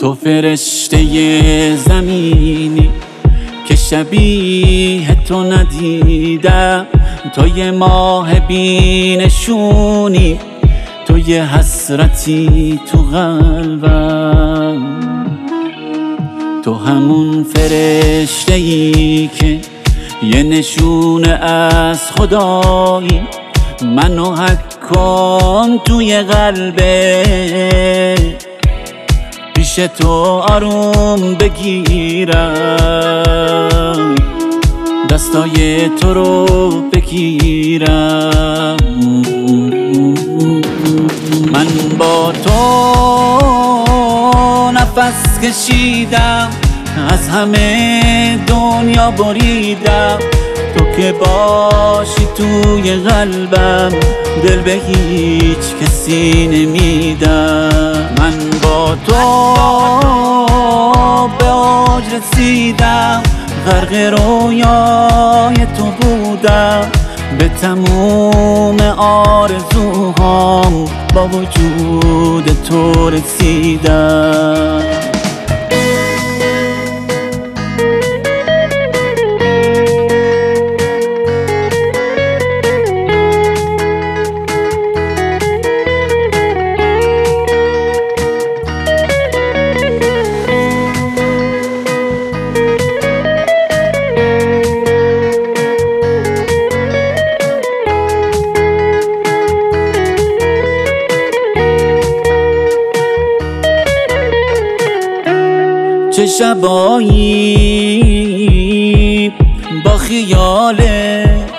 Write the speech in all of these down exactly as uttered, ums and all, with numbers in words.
تو فرشته زمینی که شبیه تو ندیدم، تو یه ماه بینشونی، تو یه حسرتی تو قلبم. تو همون فرشته ای که یه نشونه از خدایی، منو حک کن توی قلبه، پیش تو آروم بگیرم، دستای تو رو بگیرم. من با تو نفس کشیدم، از همه دنیا بریدم، تو که باشی توی قلبم، دل به هیچ کسی نمیدم. من با تو به اوج رسیدم، غرق رویای تو بودم، به تموم آرزوهام با وجود تو رسیدم. چه شبایی با خیالت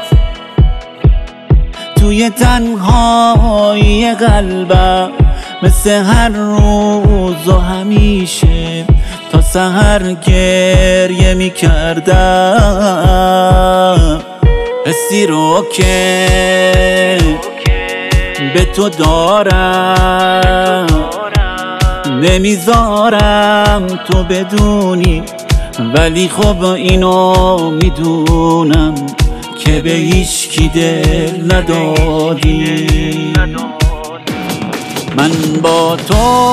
توی تنهایی قلبم، مثل هر روز و همیشه تا سحر گریه می کردم. حسی رو که به تو دارم نمیذارم تو بدونی، ولی خب اینو میدونم که به هیچکی دل ندادی. من با تو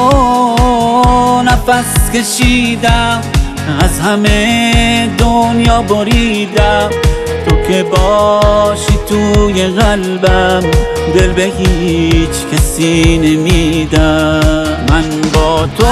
نفس کشیدم، از همه دنیا بریدم، تو که باشی توی قلبم، دل به هیچ کسی نمیدم. من با تو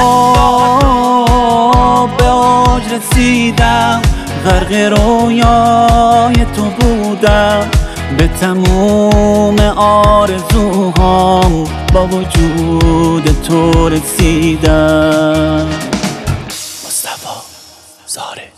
به اوج رسیدم، غرق رویای تو بودم، به تموم آرزوهام با وجود تو رسیدم. مصطفی زاره.